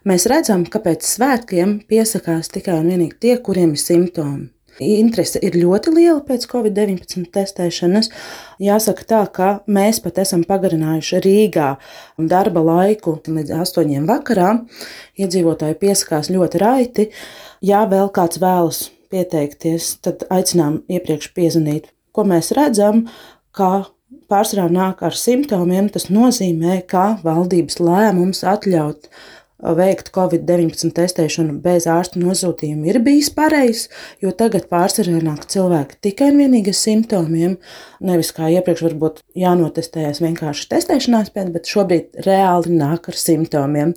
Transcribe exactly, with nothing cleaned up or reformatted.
Mēs redzam, ka pēc svētkiem piesakās tikai un vienīgi tie, kuriem ir simptomi. Interese ir ļoti liela pēc covid deviņpadsmit testēšanas. Jāsaka tā, ka mēs pat esam pagarinājuši Rīgā darba laiku līdz astoņiem vakarā. Iedzīvotāji piesakās ļoti raiti. Ja vēl kāds vēlas pieteikties, tad aicinām iepriekš piezvanīt. Ko mēs redzam, ka pārsvarā nāk ar simptomiem, tas nozīmē, ka valdības lēmums atļaut veikt covid deviņpadsmit testēšanu bez ārsta nosūtījuma ir bijis pareizs, jo tagad pārsvarā nāk cilvēki tikai un vienīgi ar simptomiem. Nevis kā iepriekš varbūt jānotestējas vienkārši testēšanās pēc, bet šobrīd reāli nāk ar simptomiem.